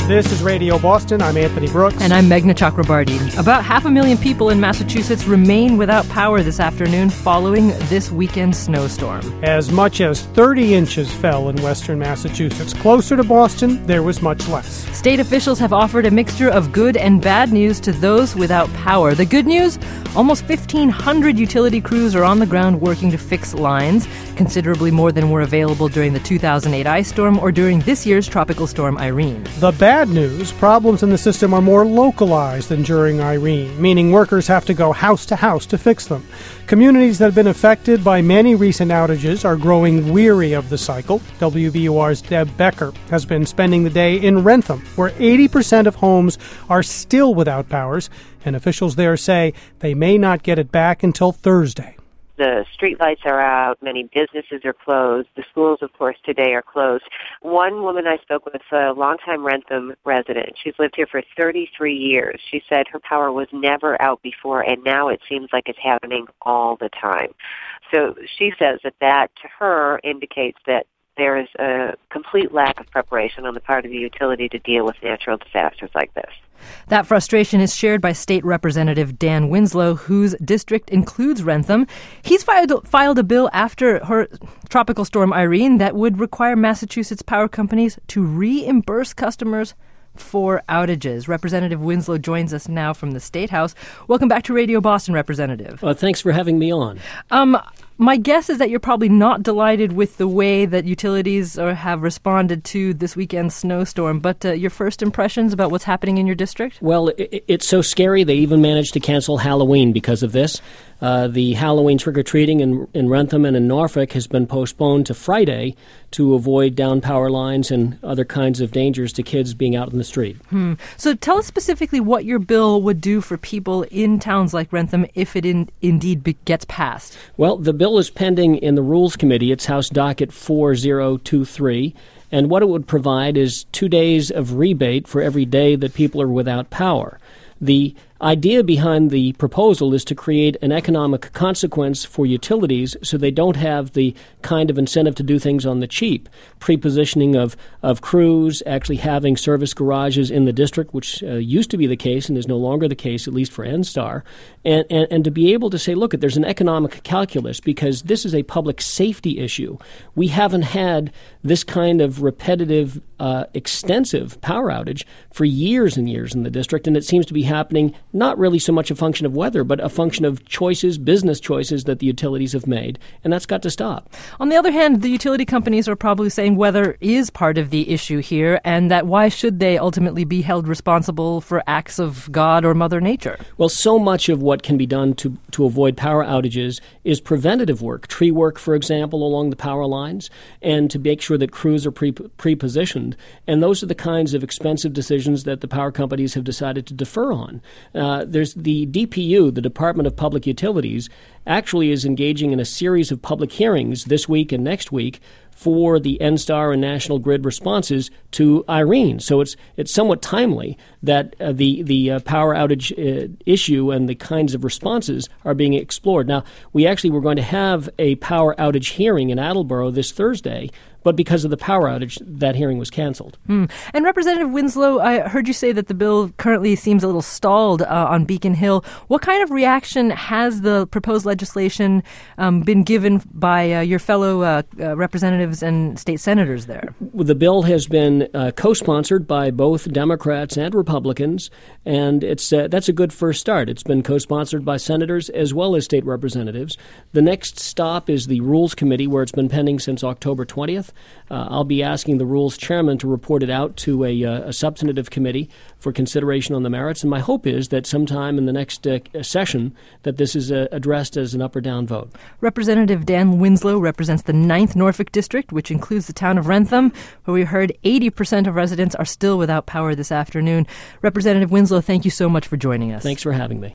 This is Radio Boston. I'm Anthony Brooks. And I'm Meghna Chakrabarty. About 500,000 people in Massachusetts remain without power this afternoon following this weekend's snowstorm. As much as 30 inches fell in western Massachusetts. Closer to Boston, there was much less. State officials have offered a mixture of good and bad news to those without power. The good news? Almost 1,500 utility crews are on the ground working to fix lines, considerably more than were available during the 2008 ice storm or during this year's tropical storm Irene. The bad news, problems in the system are more localized than during Irene, meaning workers have to go house to house to fix them. Communities that have been affected by many recent outages are growing weary of the cycle. WBUR's Deb Becker has been spending the day in Wrentham, where 80% of homes are still without powers, and officials there say they may not get it back until Thursday. The streetlights are out. Many businesses are closed. The schools, of course, today are closed. One woman I spoke with, a longtime Wrentham resident, she's lived here for 33 years. She said her power was never out before, and now it seems like it's happening all the time. So she says that to her indicates that there is a complete lack of preparation on the part of the utility to deal with natural disasters like this. That frustration is shared by State Representative Dan Winslow, whose district includes Wrentham. He's filed a bill after her tropical storm Irene that would require Massachusetts power companies to reimburse customers for outages. Representative Winslow joins us now from the State House. Welcome back to Radio Boston, Representative. Thanks for having me on. My guess is that you're probably not delighted with the way that utilities have responded to this weekend's snowstorm, but your first impressions about what's happening in your district? Well, it's so scary they even managed to cancel Halloween because of this. The Halloween trick-or-treating in Wrentham and in Norfolk has been postponed to Friday to avoid down power lines and other kinds of dangers to kids being out in the street. So tell us specifically what your bill would do for people in towns like Wrentham if it indeed gets passed. Well, the bill is pending in the Rules Committee. It's House Docket 4023. And what it would provide is 2 days of rebate for every day that people are without power. The idea behind the proposal is to create an economic consequence for utilities so they don't have the kind of incentive to do things on the cheap. Prepositioning of crews, actually having service garages in the district, which used to be the case and is no longer the case, at least for NSTAR, and to be able to say, look, there's an economic calculus because this is a public safety issue. We haven't had this kind of repetitive, extensive power outage for years and years in the district, and it seems to be happening not really so much a function of weather, but a function of choices, business choices that the utilities have made, and that's got to stop. On the other hand, the utility companies are probably saying weather is part of the issue here, and that why should they ultimately be held responsible for acts of God or Mother Nature? Well, so much of what can be done to avoid power outages is preventative work, tree work, for example, along the power lines, and to make sure that crews are pre-positioned, and those are the kinds of expensive decisions that the power companies have decided to defer on. There's the DPU, the Department of Public Utilities, actually is engaging in a series of public hearings this week and next week for the NSTAR and National Grid responses to Irene. So it's somewhat timely that the power outage issue and the kinds of responses are being explored. Now, we actually were going to have a power outage hearing in Attleboro this Thursday, but because of the power outage, that hearing was canceled. And Representative Winslow, I heard you say that the bill currently seems a little stalled on Beacon Hill. What kind of reaction has the proposed legislation been given by your fellow representatives and state senators there? The bill has been co-sponsored by both Democrats and Republicans, and that's a good first start. It's been co-sponsored by senators as well as state representatives. The next stop is the Rules Committee, where it's been pending since October 20th. I'll be asking the Rules Chairman to report it out to a substantive committee for consideration on the merits, and my hope is that sometime in the next session that this is addressed as an up or down vote. Representative Dan Winslow represents the 9th Norfolk District, which includes the town of Wrentham, where we heard 80% of residents are still without power this afternoon. Representative Winslow, thank you so much for joining us. Thanks for having me.